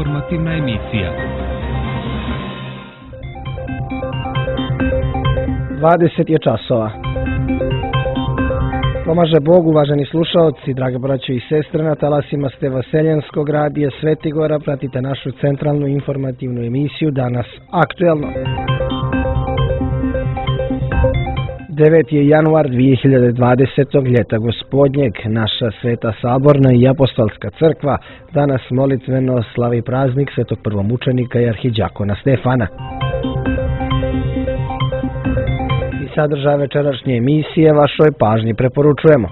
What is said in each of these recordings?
informativna emisija. 20 je časova. Pomaže Bog, uvaženi slušaoci, drage braće i sestre, na talasima ste Vaseljenskog radija Svetigora, pratite našu centralnu informativnu emisiju Danas aktuelno. 9. je januar 2020. ljeta gospodnjeg, naša Sveta Saborna i Apostolska crkva danas molitveno slavi praznik svetog prvomučenika i arhidjakona Stefana. I sadržaj večerašnje emisije vašoj pažnji preporučujemo.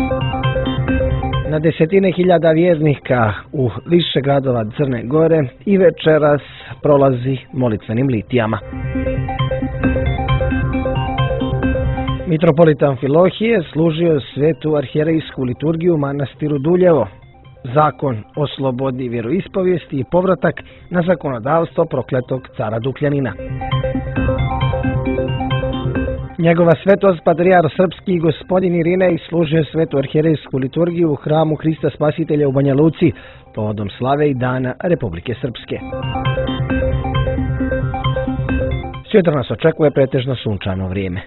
Na desetine hiljada vjernika u više gradova Crne Gore i večeras prolazi molitvenim litijama. Mitropolit Amfilohije služio svetu arhijerejsku liturgiju u manastiru Duljevo. Zakon o slobodi vjeroispovijesti i povratak na zakonodavstvo prokletog cara Dukljanina. Njegova svetost patrijar srpski gospodin Irinej služio svetu arhijerejsku liturgiju u hramu Hrista Spasitelja u Banja Luci povodom slave i dana Republike Srpske. Sutra nas očekuje pretežno sunčano vrijeme.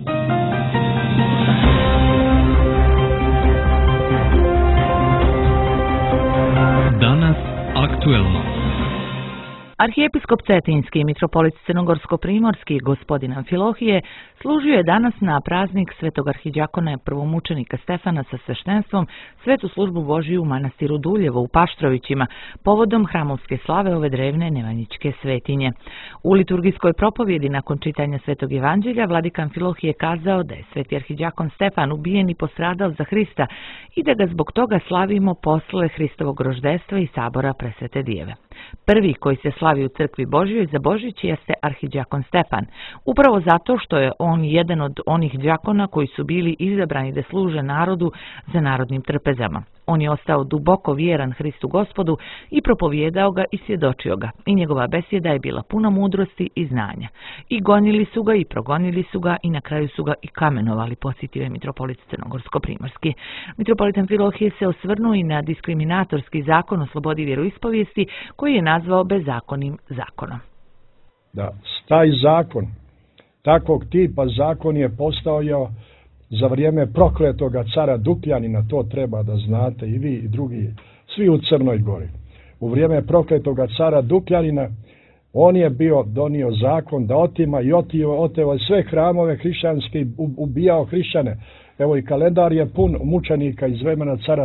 Danas aktuelno. Arhijepiskop Cetinski i mitropolit Crnogorsko-primorski gospodin Amfilohije služio je danas na praznik svetog arhidjakona prvomučenika Stefana sa sveštenstvom svetu službu Božiju u manastiru Duljevo u Paštrovićima povodom hramovske slave ove drevne nemanjičke svetinje. U liturgijskoj propovjedi nakon čitanja svetog evanđelja vladika Amfilohije kazao da je sveti arhidjakon Stefan ubijen i postradao za Hrista i da ga zbog toga slavimo posle Hristovog roždestva i sabora Presvete Djeve. Prvi koji se slavi u crkvi Božjoj za Božić jeste arhidjakon Stefan, upravo zato što je on jedan od onih đakona koji su bili izabrani da služe narodu za narodnim trpezama. On je ostao duboko vjeran Hristu Gospodu i propovijedao ga i svjedočio ga, i njegova besjeda je bila puna mudrosti i znanja. I gonili su ga i progonili su ga i na kraju su ga i kamenovali, podsjetio je mitropolit Crnogorsko-primorski. Mitropolit Amfilohije se osvrnuo i na diskriminatorski zakon o slobodi vjeroispovijesti koji je nazvao bezakonim zakonom. Da, taj zakon, takvog tipa zakon je postojao za vrijeme prokletoga cara Dukljanina, to treba da znate i vi i drugi, svi u Crnoj Gori. U vrijeme prokletoga cara Dukljanina on je donio zakon da otima i oteo sve hramove hrišćanske i ubijao hrišćane. Evo i kalendar je pun mučenika iz vremena cara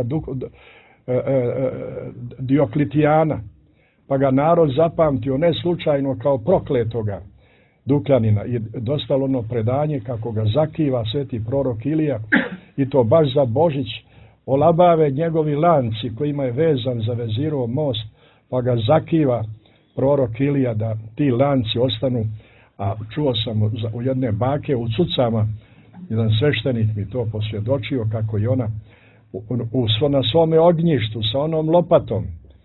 Dioklitijana, pa ga narod zapamtio ne slučajno kao prokletoga Dukljanina i dostalo ono predanje kako ga zakiva sveti prorok Ilija i to baš za Božić olabave njegovi lanci kojima je vezan za Vezirov most, pa ga zakiva prorok Ilija da ti lanci ostanu, a čuo sam u jedne bake u Cucama, jedan sveštenik mi to posvjedočio kako je ona na svome ognjištu sa onom lopatom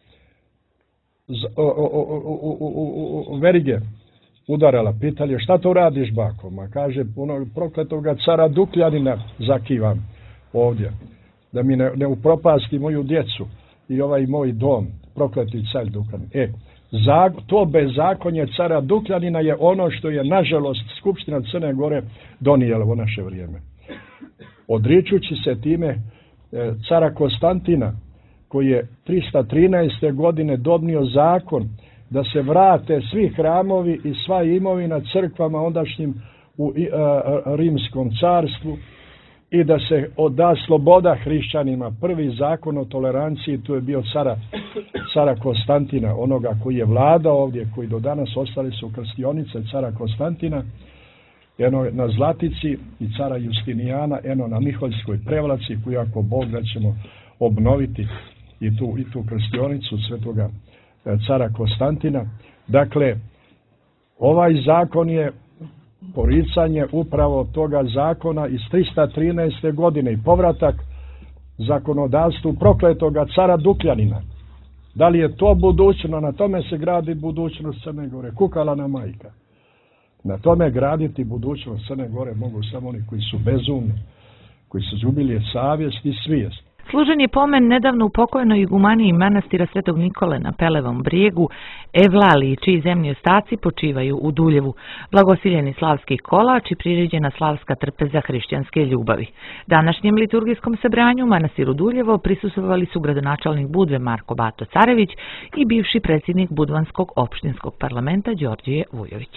verige udarala, pitali je šta to radiš bako? Ma kaže, onog prokletoga cara Dukljanina zakivam ovdje, da mi ne upropasti moju djecu i ovaj moj dom, prokleti car Dukljanin. To bezakonje cara Dukljanina je ono što je nažalost Skupština Crne Gore donijela u naše vrijeme. Odričući se time cara Konstantina, koji je 313. godine donio zakon da se vrate svi hramovi i sva imovina crkvama ondašnjim u Rimskom carstvu i da se da sloboda hrišćanima. Prvi zakon o toleranciji, tu je bio cara Konstantina, onoga koji je vladao ovdje, koji do danas ostali su krstionice cara Konstantina, eno na Zlatici, i cara Justinijana, eno na Miholjskoj prevlaci, koju ako Bog da ćemo obnoviti i tu krstionicu svetoga cara Konstantina. Dakle, ovaj zakon je poricanje upravo toga zakona iz 313. godine i povratak zakonodavstvu prokletoga cara Dukljanina. Da li je to budućnost? Na tome se gradi budućnost Crne Gore. Kukalana majka. Na tome graditi budućnost Crne Gore mogu samo oni koji su bezumni, koji su izgubili savjest i svijest. Služen je pomen nedavno upokojenoj igumaniji manastira Svetog Nikole na Pelevom brijegu, Evlaliji, čiji zemlji ostaci počivaju u Duljevu, blagosiljeni slavski kolač i priređena slavska trpeza hrišćanske ljubavi. Današnjem liturgijskom sabranju u manastiru Duljevo prisustvovali su gradonačelnik Budve Marko Bato Carević i bivši predsjednik Budvanskog opštinskog parlamenta Đorđije Vujović.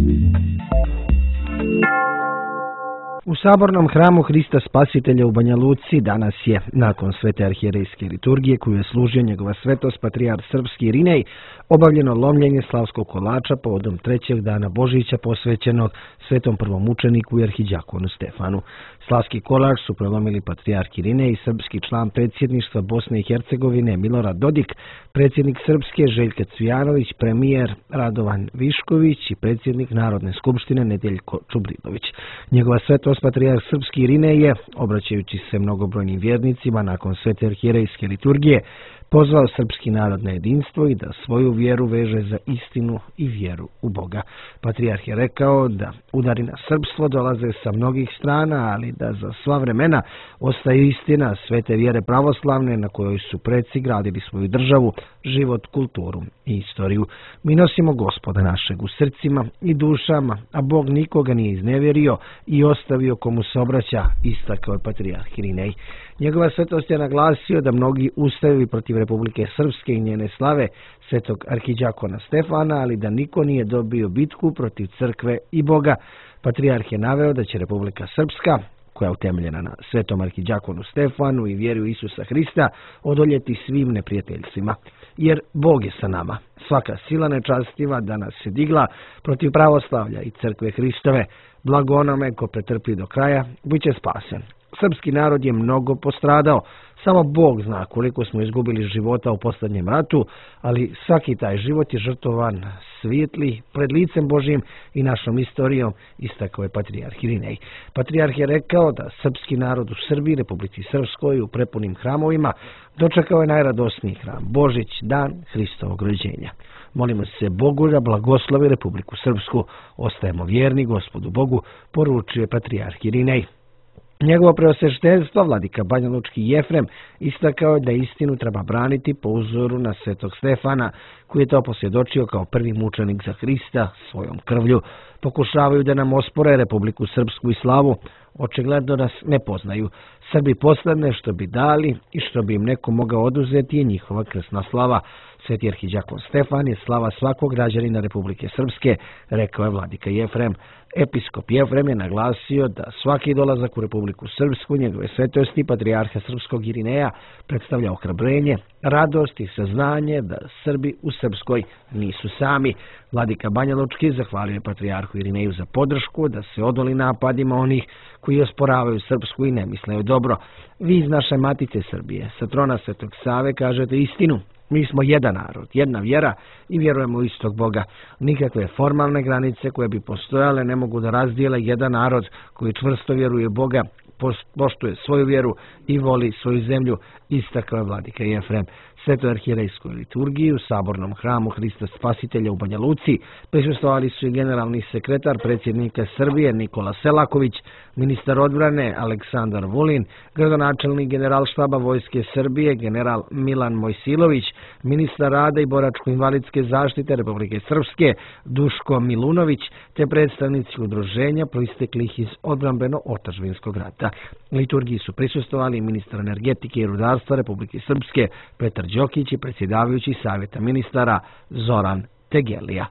U sabornom hramu Hrista Spasitelja u Banja Luci danas je, nakon svete arhijerejske liturgije koju je služio njegova svetost patrijarh srpski Irinej, obavljeno lomljenje slavskog kolača povodom trećeg dana Božića posvećenog svetom prvomučeniku i arhidjakonu Stefanu. Slavski kolač su prelomili patrijarh Irinej i srpski član predsjedništva Bosne i Hercegovine Milorad Dodik, predsjednik Srpske Željko Cvijanović, premijer Radovan Višković i predsjednik Narodne skupštine Nedeljko Čubrilović. Njegova svetost patrijarh srpski Irinej je, obraćajući se mnogobrojnim vjernicima nakon svete arhijerejske liturgije, pozvao srpski narod na jedinstvo i da svoju vjeru veže za istinu i vjeru u Boga. Patrijarh je rekao da udari na srpstvo dolaze sa mnogih strana, ali da za sva vremena ostaje istina svete vjere pravoslavne na kojoj su preci gradili svoju državu, život, kulturu i istoriju. Mi nosimo Gospoda našeg u srcima i dušama, a Bog nikoga nije iznevjerio i ostavio komu se obraća, istakao je patrijarh Irinej. Njegova svetost je naglasio da mnogi ustaju protiv Republike Srpske i njene slave svetog arhidjakona Stefana, ali da niko nije dobio bitku protiv crkve i Boga. Patrijarh je naveo da će Republika Srpska, koja je utemeljena na svetom arhidjakonu Stefanu i vjeru Isusa Hrista, odoljeti svim neprijateljstvima. Jer Bog je sa nama. Svaka sila nečastiva danas se digla protiv pravoslavlja i crkve Hristove. Blago onome ko pretrpi do kraja, bit će spasen. Srpski narod je mnogo postradao, samo Bog zna koliko smo izgubili života u posljednjem ratu, ali svaki taj život je žrtvovan svijetli pred licem Božjim i našom istorijom, istakao je patrijarh Irinej. Patrijarh je rekao da srpski narod u Srbiji, Republici Srpskoj, u prepunim hramovima dočekao je najradosniji hram, Božić, dan Hristovog rođenja. Molimo se Bogu da blagoslovi Republiku Srpsku, ostajemo vjerni Gospodu Bogu, poručio je patrijarh Irinej. Njegovo preosveštenstvo, vladika banjalučki Jefrem, istakao je da istinu treba braniti po uzoru na svetog Stefana, koji je to posvjedočio kao prvi mučenik za Hrista svojom krvlju. Pokušavaju da nam ospore Republiku Srpsku i slavu, očigledno nas ne poznaju. Srbi posledne što bi dali i što bi im neko mogao oduzeti je njihova krsna slava. Sveti arhidjakon Stefan je slava svakog građanina Republike Srpske, rekao je vladika Jefrem. Episkop Jefrem je naglasio da svaki dolazak u Republiku Srpsku njegove svetosti patrijarha srpskog Irineja predstavlja ohrabrenje, radost i saznanje da Srbi u Srpskoj nisu sami. Vladika Banjalučki zahvalio je patrijarhu Irineju za podršku da se odoli napadima onih koji osporavaju Srpsku i ne misle joj dobro. Vi iz naše matice Srbije, sa trona Svetog Save, kažete istinu. Mi smo jedan narod, jedna vjera i vjerujemo u istog Boga. Nikakve formalne granice koje bi postojale ne mogu da razdijele jedan narod koji čvrsto vjeruje u Boga, poštuje svoju vjeru i voli svoju zemlju, istakao je vladika Jefrem. Svetoj arhijerejskoj liturgiji u sabornom hramu Hrista Spasitelja u Banja Luci prisustvovali su i generalni sekretar predsjednika Srbije Nikola Selaković, ministar odbrane Aleksandar Vulin, gradonačelnik generalštaba Vojske Srbije general Milan Mojsilović, ministar rada i boračko-invalidske zaštite Republike Srpske Duško Milunović, te predstavnici udruženja proisteklih iz odbrambeno-otadžbinskog rata. Liturgiji su prisustvovali ministar energetike i rudarstva Republike Srpske Petar Đokić i predsjedavajući savjeta ministara Zoran Tegelija.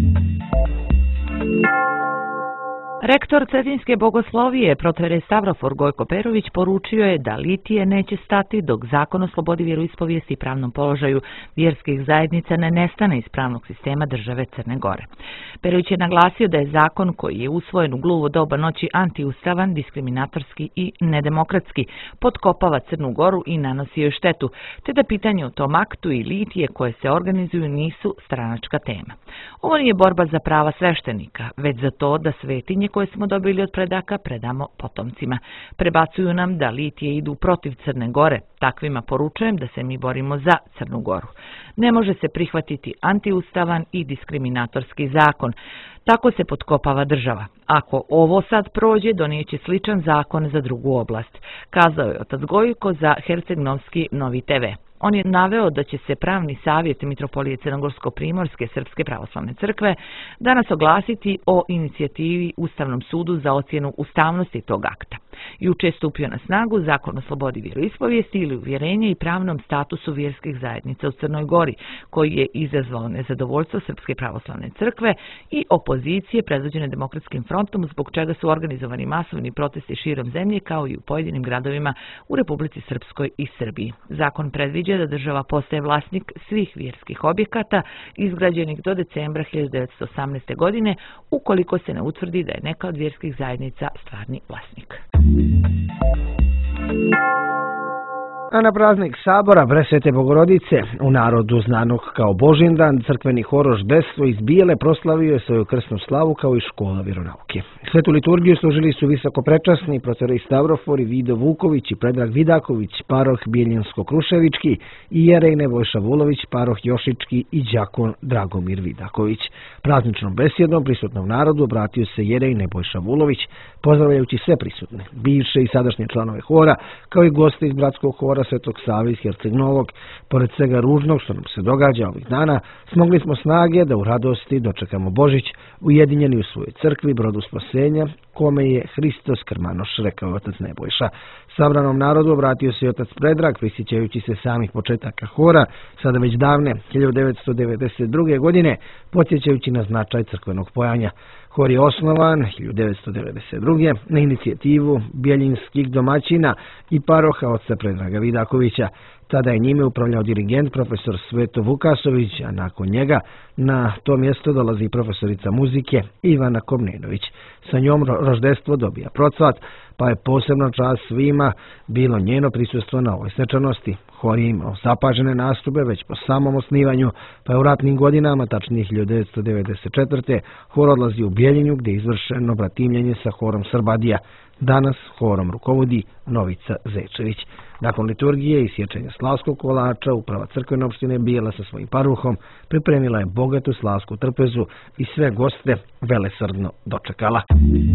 Rektor Cetinjske bogoslovije, protere Stavrofor Gojko Perović, poručio je da litije neće stati dok zakon o slobodi vjeroispovijesti i pravnom položaju vjerskih zajednica ne nestane iz pravnog sistema države Crne Gore. Perović je naglasio da je zakon koji je usvojen u gluvo doba noći antiustavan, diskriminatorski i nedemokratski, potkopava Crnu Goru i nanosi joj štetu, te da pitanje o tom aktu i litije koje se organizuju nisu stranačka tema. Ovo nije borba za prava sveštenika, već za to da svetinje koje smo dobili od predaka predamo potomcima. Prebacuju nam da litije idu protiv Crne Gore. Takvima poručujem da se mi borimo za Crnu Goru. Ne može se prihvatiti antiustavan i diskriminatorski zakon. Tako se potkopava država. Ako ovo sad prođe, donijeće sličan zakon za drugu oblast, kazao je otac Gojko za Herceg-Novski Novi TV. On je naveo da će se pravni savjet Mitropolije Crnogorsko-Primorske Srpske pravoslavne crkve danas oglasiti o inicijativi Ustavnom sudu za ocjenu ustavnosti tog akta. Juče je stupio na snagu Zakon o slobodi vjeroispovijesti ili uvjerenja i pravnom statusu vjerskih zajednica u Crnoj Gori, koji je izazvao nezadovoljstvo Srpske pravoslavne crkve i opozicije predvođene Demokratskim frontom, zbog čega su organizovani masovni protesti širom zemlje kao i u pojedinim gradovima u Republici Srpskoj i Srbiji. Zakon predviđa da država postaje vlasnik svih vjerskih objekata izgrađenih do decembra 1918. godine, ukoliko se ne utvrdi da je neka od vjerskih zajednica stvarni vlasnik. A na praznik Sabora Presvete Bogorodice, u narodu znanog kao Božindan, crkveni hor Roždestvo iz Bijele proslavio je svoju krsnu slavu kao i škola vjeronauke. Svetu liturgiju služili su visokoprečasni protorej Stavrofori Vido Vuković i Predrag Vidaković, paroh Bijeljinsko-Kruševički, i jerej Nebojša Vulović, paroh Jošički i đakon Dragomir Vidaković. Prazničnom besjedom prisutnom narodu obratio se jerej Nebojša Vulović, pozdravljajući sve prisutne, bivše i sadašnje članove hora, kao i goste iz bratskog hora Svetog Save iz Herceg Novog. Pored svega ružnog što nam se događa ovih dana, smogli smo snage da u radosti dočekamo Božić, ujedinjeni u svojoj crkvi, brodu spasenja, kome je Hristos krmanoš, rekao otac Nebojša. Sabranom narodu obratio se i otac Predrag, prisjećajući se samih početaka hora, sada već davne 1992. godine, podsjećajući na značaj crkvenog pojanja. Hor je osnovan 1992. na inicijativu bijeljinskih domaćina i paroha oca Predraga Vidakovića. Tada je njime upravljao dirigent profesor Sveto Vukasović, a nakon njega na to mjesto dolazi profesorica muzike Ivana Komnenović. Sa njom Roždestvo dobija procvat, pa je posebno čast svima bilo njeno prisustvo na ovoj svečanosti. Hor je imao zapažene nastupe već po samom osnivanju, pa je u ratnim godinama, tačnije 1994. hor odlazi u Bijeljinu gdje je izvršeno bratimljenje sa horom Srbadija. Danas horom rukovodi Novica Zečević. Nakon liturgije i sječenja slavskog kolača, uprava crkvene opštine Bijela sa svojim paruhom pripremila je bogatu slavsku trpezu i sve goste velesrdno dočekala.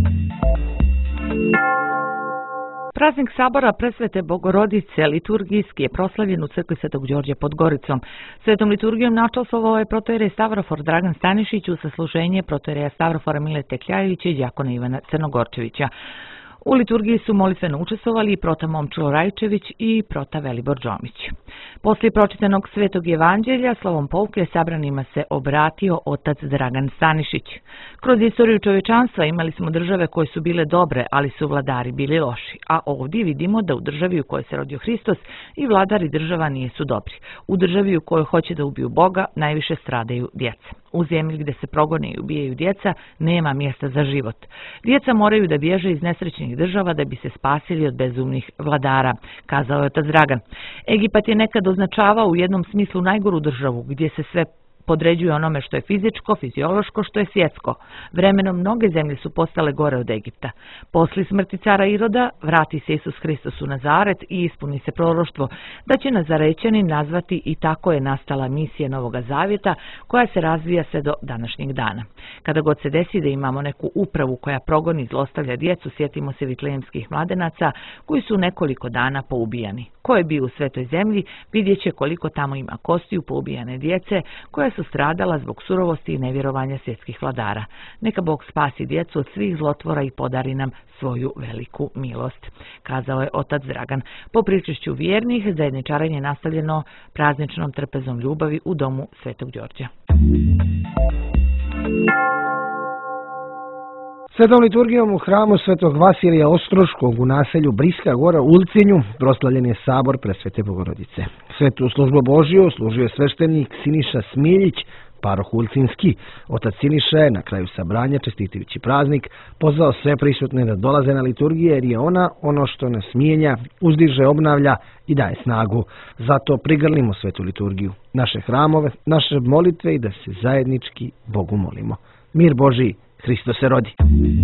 Praznik Sabora Presvete Bogorodice liturgijski je proslavljen u crkvi Svetog Đorđa pod Goricom. Svetom liturgijom načastvovao je protojerej Stavrofor Dragan Stanišić u sasluženje protojereja Stavrofora Milete Kljajevića i đakona Ivana Crnogorčevića. U liturgiji su molitveno učestvovali i prota Momčilo Rajčević i prota Velibor Đomić. Poslije pročitanog Svetog Evanđelja, slovom pouke sabranima se obratio otac Dragan Stanišić. Kroz istoriju čovječanstva imali smo države koje su bile dobre, ali su vladari bili loši. A ovdje vidimo da u državi u kojoj se rodio Hristos i vladari država nisu dobri. U državi u kojoj hoće da ubiju Boga najviše stradaju djeca. U zemlji gdje se progone i ubijaju djeca nema mjesta za život. Djeca moraju da bježe iz nesrećnih država da bi se spasili od bezumnih vladara, kazao je otac Dragan. Egipat je nekad označavao u jednom smislu najgoru državu gdje se sve podređuje onome što je fizičko, fiziološko, što je svjetsko. Vremenom mnoge zemlje su postale gore od Egipta. Poslije smrti cara Iroda vrati se Isus Hristos u Nazaret i ispuni se proroštvo da će Nazarećani nazvati, i tako je nastala misija Novoga Zavjeta koja se razvija sve do današnjeg dana. Kada god se desi da imamo neku upravu koja progoni i zlostavlja djecu, sjetimo se vitlejemskih mladenaca koji su nekoliko dana poubijani. Ko je bio u Svetoj zemlji vidjet će koliko tamo ima kostiju poubijane djece koja su stradala zbog surovosti i nevjerovanja svjetskih vladara. Neka Bog spasi djecu od svih zlotvora i podari nam svoju veliku milost, kazao je otac Dragan. Po pričešću vjernih, zajedničarenje je nastavljeno prazničnom trpezom ljubavi u domu Svetog Đorđa. Svetom liturgijom u hramu Svetog Vasilija Ostroškog u naselju Briska Gora u Ulcinju proslavljen je sabor Presvete Bogorodice. Svetu službu Božiju služio je sveštenik Siniša Smiljić, paroh Ulcinski. Otac Siniša je na kraju sabranja, čestitajući praznik, pozvao sve prisutne da dolaze na liturgije jer je ona ono što nas mijenja, uzdiže, obnavlja i daje snagu. Zato prigrlimo svetu liturgiju, naše hramove, naše molitve i da se zajednički Bogu molimo. Mir Božiji Hristo se rodi.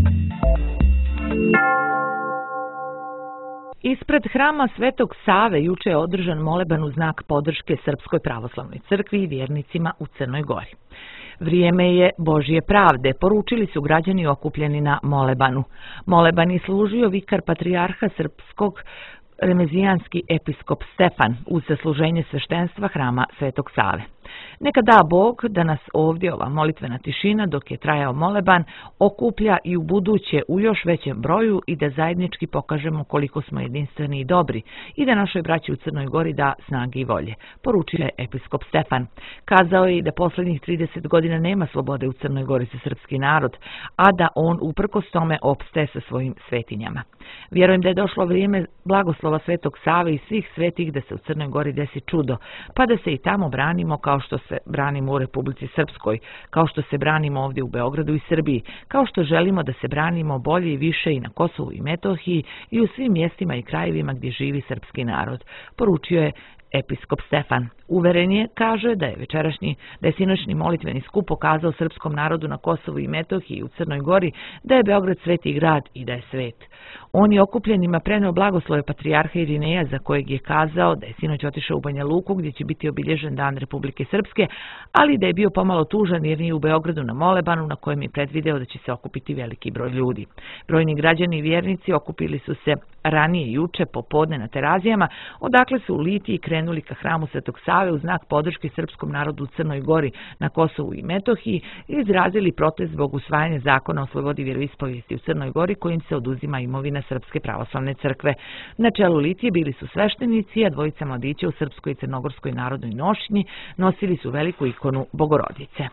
Ispred hrama Svetog Save juče je održan moleban u znak podrške Srpskoj pravoslavnoj crkvi i vjernicima u Crnoj Gori. Vrijeme je Božje pravde, poručili su građani okupljeni na molebanu. Moleban je služio vikar patrijarha srpskog remezijanski episkop Stefan uz zasluženje sveštenstva hrama Svetog Save. Neka da Bog da nas ovdje ova molitvena tišina dok je trajao moleban okuplja i u buduće u još većem broju i da zajednički pokažemo koliko smo jedinstveni i dobri i da našoj braći u Crnoj Gori da snage i volje, poručio je episkop Stefan. Kazao je i da posljednjih 30 godina nema slobode u Crnoj Gori za srpski narod, a da on uprkos tome opstaje sa svojim svetinjama. Vjerujem da je došlo vrijeme blagoslova Svetog Save i svih svetih da se u Crnoj Gori desi čudo, pa da se i tamo branimo kao što se branimo u Republici Srpskoj, kao što se branimo ovdje u Beogradu i Srbiji, kao što želimo da se branimo bolje i više i na Kosovu i Metohiji i u svim mjestima i krajevima gdje živi srpski narod, poručio je episkop Stefan. Uveren je, kaže, da je sinoćni molitveni skup pokazao srpskom narodu na Kosovu i Metohiji i u Crnoj Gori da je Beograd sveti grad i da je svet. On je okupljenima preneo blagoslove patrijarha Irineja, za kojeg je kazao da je sinoć otišao u Banja Luku gdje će biti obilježen Dan Republike Srpske, ali da je bio pomalo tužan jer nije u Beogradu na molebanu na kojem je predvideo da će se okupiti veliki broj ljudi. Brojni građani i vjernici okupili su se ranije juče popodne na Terazijama, odakle su u litiji krenuli ka hramu Svetog Save u znak podrške srpskom narodu u Crnoj Gori, na Kosovu i Metohiji i izrazili protest zbog usvajanja zakona o slobodi vjeroispovijesti u Crnoj Gori kojim se oduzima imovina Srpske pravoslavne crkve. Na čelu litije bili su sveštenici, a dvojica mladića u srpskoj i crnogorskoj narodnoj nošnji nosili su veliku ikonu Bogorodice.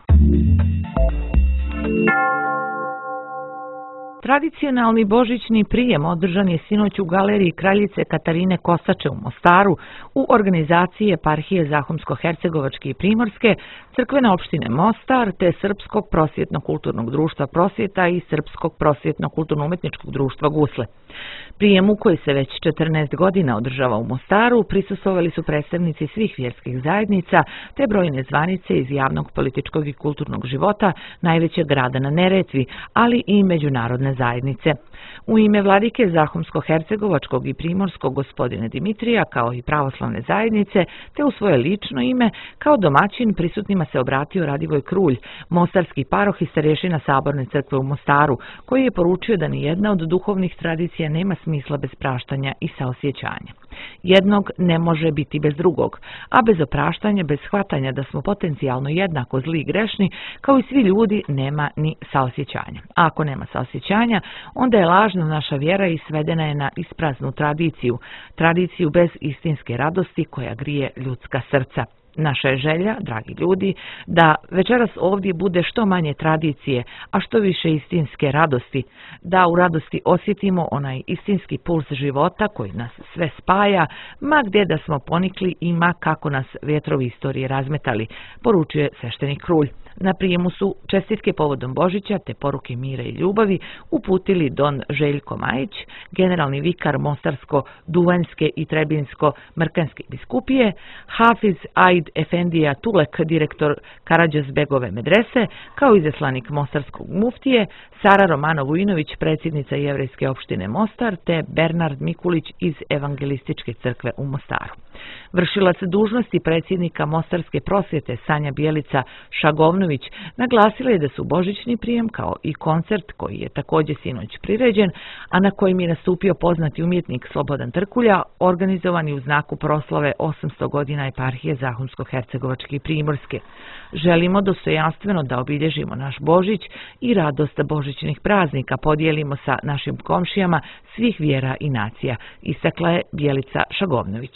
Tradicionalni božićni prijem održan je sinoć u galeriji kraljice Katarine Kosače u Mostaru u organizaciji eparhije Zahumsko-Hercegovačke i Primorske, crkvene opštine Mostar te Srpskog prosvjetno-kulturnog društva Prosvjeta i Srpskog prosvjetno-kulturno-umetničkog društva Gusle. Prijemu koji se već 14 godina održava u Mostaru prisustvovali su predstavnici svih vjerskih zajednica te brojne zvanice iz javnog, političkog i kulturnog života najvećeg grada na Neretvi, ali i međunarodne zajednice. U ime vladike Zahumsko-Hercegovačkog i Primorskog gospodine Dimitrija, kao i pravoslavne zajednice, te u svoje lično ime, kao domaćin prisutnima se obratio Radivoj Krulj, mostarski paroh i starješina Saborne crkve u Mostaru, koji je poručio da ni jedna od duhovnih tradicija nema smisla bez praštanja i saosjećanja. Jednog ne može biti bez drugog, a bez opraštanja, bez shvatanja da smo potencijalno jednako zli i grešni, kao i svi ljudi, nema ni saosjećanja. A ako nema saosjećanja, onda je lažna naša vjera i svedena je na ispraznu tradiciju bez istinske radosti koja grije ljudska srca. Naša je želja, dragi ljudi, da večeras ovdje bude što manje tradicije, a što više istinske radosti, da u radosti osjetimo onaj istinski puls života koji nas sve spaja, ma gdje da smo ponikli i ma kako nas vjetrovi istorije razmetali, poručuje sveštenik Krulj. Na prijemu su čestitke povodom Božića te poruke mira i ljubavi uputili don Željko Majić, generalni vikar Mostarsko-Duvanjske i Trebinsko-Mrkanske biskupije, Hafiz Aid Efendija Tulek, direktor Karađazbegove medrese, kao izaslanik Mostarskog muftije, Sara Romanov Vujinović, predsjednica Jevrejske opštine Mostar, te Bernard Mikulić iz Evangelističke crkve u Mostaru. Vršilac dužnosti predsjednika Mostarske prosvjete Sanja Bjelica Šagovnović naglasila je da su božićni prijem kao i koncert koji je također sinoć priređen, a na kojem je nastupio poznati umjetnik Slobodan Trkulja, organizovani u znaku proslave 800 godina eparhije Zahumsko-Hercegovačke i Primorske. Želimo dostojanstveno da obilježimo naš Božić i radost božićnih praznika podijelimo sa našim komšijama svih vjera i nacija, istakla je Bjelica Šagovnović.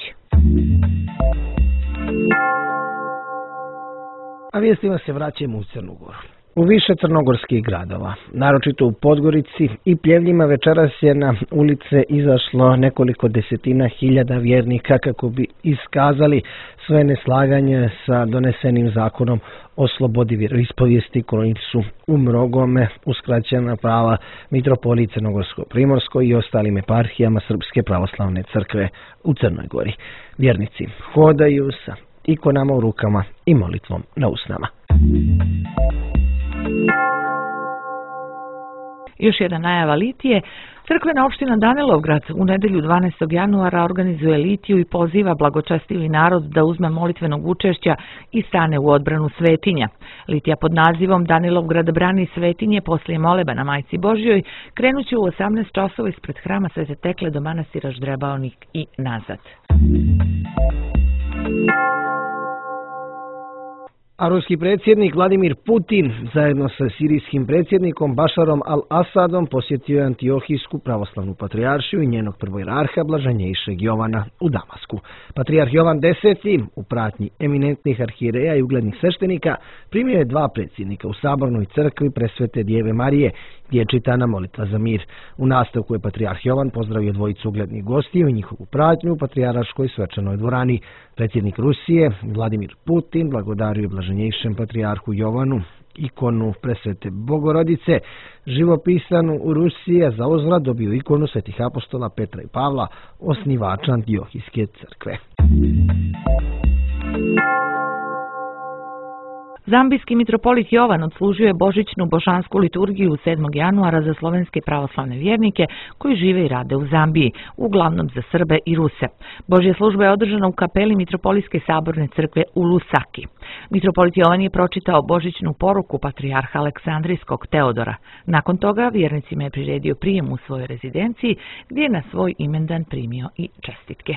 A vijestima se vraćamo u Crnu Goru. U više crnogorskih gradova, naročito u Podgorici i Pljevljima, večeras je na ulice izašlo nekoliko desetina hiljada vjernika kako bi iskazali svoje neslaganje sa donesenim zakonom o slobodi vjeroispovijesti kojim su u mnogome uskraćena prava mitropoliji Crnogorsko-Primorskoj i ostalim eparhijama Srpske pravoslavne crkve u Crnoj Gori. Vjernici hodaju sa ikonama u rukama i molitvom na usnama. Još jedna najava litije. Crkvena opština Danilovgrad u nedelju 12. januara organizuje litiju i poziva blagočestivý narod da uzme molitvenog učešća i stane u odbranu svetinja. Litija pod nazivom Danilovgrad brani svetinje poslije moleba na Majci Božjoj krenuće u 18 časova ispred hrama Svete Tekle do manastira Ždrebaonik i nazad. A ruski predsjednik Vladimir Putin zajedno sa sirijskim predsjednikom Bašarom al-Asadom posjetio je Antiohijsku pravoslavnu patrijaršiju i njenog prvojerarha blaženjejšeg Jovana u Damasku. Patrijarh Jovan X u pratnji eminentnih arhijereja i uglednih sveštenika primio je 2 predsjednika u Sabornoj crkvi Presvete Djeve Marije, gdje je čitana molitva za mir. U nastavku je patrijarh Jovan pozdravio 2 uglednih gostiju i njihovu pratnju u patrijarškoj svečanoj dvorani. Predsjednik Rusije Vladimir Putin blagodario blaženjejšem patrijarhu Jovanu ikonu Presvete Bogorodice, živopisanu u Rusiji, a za uzvrat dobio ikonu svetih apostola Petra i Pavla, osnivača Antiohijske crkve. Zambijski mitropolit Jovan odslužio je božićnu božansku liturgiju 7. januara za slovenske pravoslavne vjernike koji žive i rade u Zambiji, uglavnom za Srbe i Ruse. Božja služba je održana u kapeli Mitropolitske saborne crkve u Lusaki. Mitropolit Jovan je pročitao božićnu poruku patrijarha Aleksandrijskog Teodora. Nakon toga vjernicima je priredio prijem u svojoj rezidenciji gdje je na svoj imendan primio i čestitke.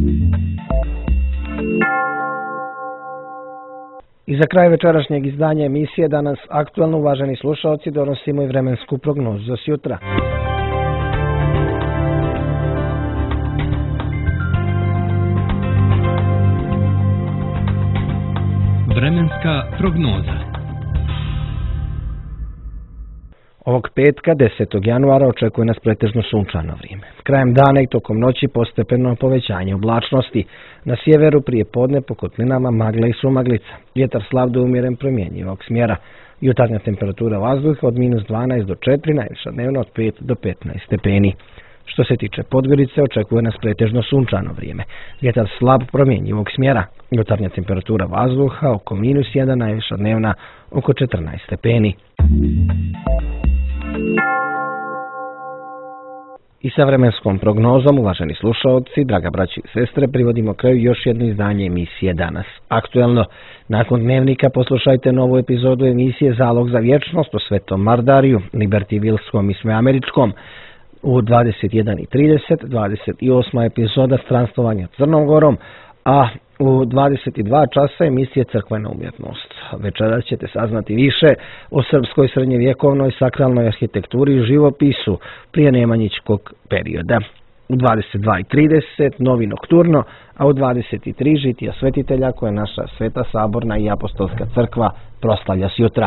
I za kraj večerašnjeg izdanja emisije Danas aktualno, uvaženi slušalci, donosimo i vremensku prognozu za sjutra. Vremenska prognoza. Ovog petka, 10. januara, očekuje nas pretežno sunčano vrijeme. Krajem dana i tokom noći postepeno povećanje oblačnosti. Na sjeveru prije podne po kotlinama magla i sumaglica. Vjetar slab do umjeren promjenjivog smjera. Jutarnja temperatura vazduha od -12 do 4, najviša dnevno od 5 do 15 stepeni. Što se tiče Podgorice, očekuje nas pretežno sunčano vrijeme. Vjetar slab promjenjivog smjera. Jutarnja temperatura vazduha oko -1, najviša dnevna oko 14 stepeni. I sa vremenskom prognozom, uvaženi slušalci, draga braći i sestre, privodimo kraju još jedno izdanje emisije Danas aktualno. Nakon dnevnika poslušajte novu epizodu emisije Zalog za vječnost o Svetom Mardariju, Libertivilskom i Sveameričkom. U 21:30, 28. epizoda Stranstvovanja Crnom Gorom, a u 22 časa emisije Crkvena umjetnost. Večeras ćete saznati više o srpskoj srednjevjekovnoj sakralnoj arhitekturi i živopisu prije Nemanjićkog perioda. U 22:30 Novi nokturno, a u 23 žitija svetitelja koje naša Sveta Saborna i Apostolska crkva proslavlja sjutra.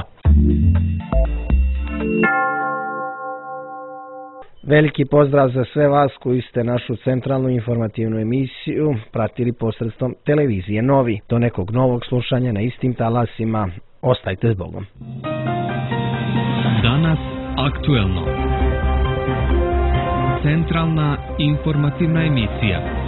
Veliki pozdrav za sve vas koji ste našu centralnu informativnu emisiju pratili posredstvom televizije Novi. Do nekog novog slušanja na istim talasima. Ostajte s Bogom. Danas aktuelno. Centralna informativna emisija.